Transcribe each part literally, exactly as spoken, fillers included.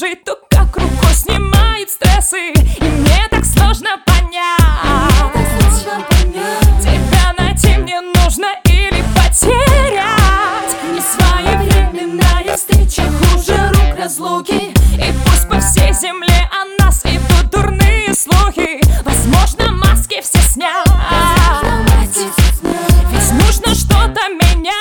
жить, то как рукой снимает стрессы. И мне так сложно понять, тебя найти мне нужно или потерять. И своевременная встреча хуже рук разлуки. И пусть по всей земле о нас идут дурные слухи, возможно, маски все снять, ведь нужно что-то менять.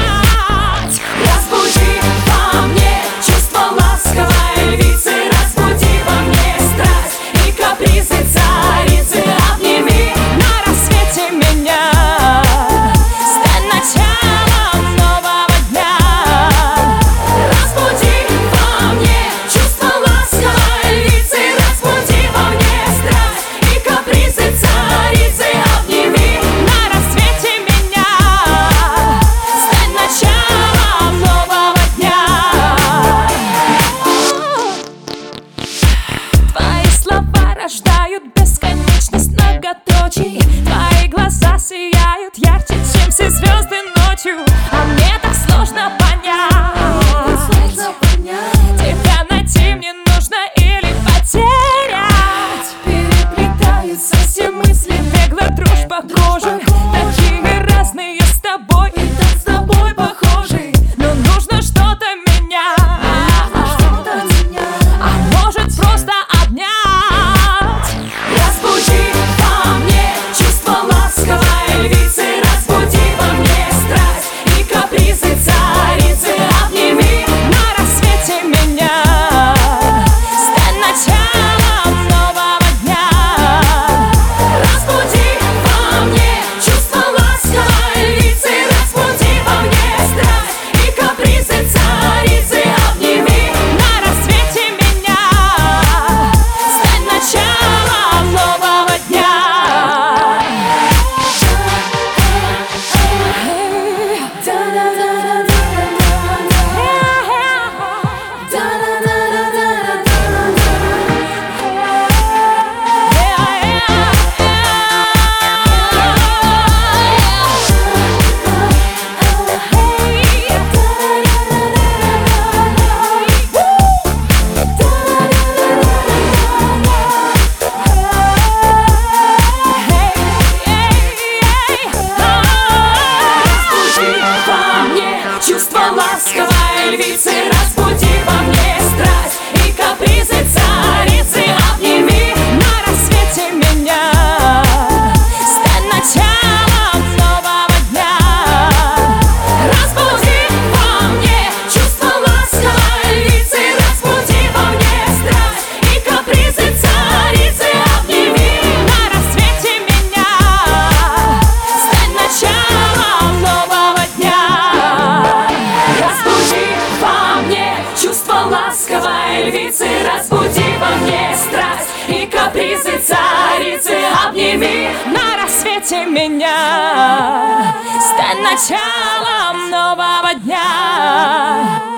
Разбуди во мне чувство ласковой львицы, разбуди во мне страсть и капризы царицы. Обними на рассвете меня, стань началом нового дня. Разбуди во мне чувство ласковой львицы, разбуди во мне страсть и капризы царицы. Обними на рассвете меня, стань началом нового дня. Твои слова рождают бесконечность многоточий, твои глаза сияют ярче, чем все звезды ночью. А мне так сложно понять, тебя найти мне нужно или потерять. Переплетаются все мысли, беглая дрожь по коже, такими разные с тобой и так с тобой похожи. Но нужно что-то менять, а может просто обнять. Разбуди во мне чувство ласковой львицы, разбуди во мне страсть и капризы царицы. Обними на рассвете меня, стань началом нового дня. Разбуди во мне чувство ласковой львицы, разбуди во мне страсть и капризы царицы. Обними на рассвете меня, стань началом нового дня. Чувство ласковой львицы, разбуди во мне страсть и капризы царицы. Обними на рассвете меня, стань началом нового дня. Разбуди во мне чувство ласковой львицы, разбуди во мне страсть и капризы царицы. Обними на рассвете меня, стань началом нового дня. Разбуди во мне чувство ласковой львицы, разбуди во мне страсть и капризы царицы. Обними на рассвете меня, стань началом нового дня.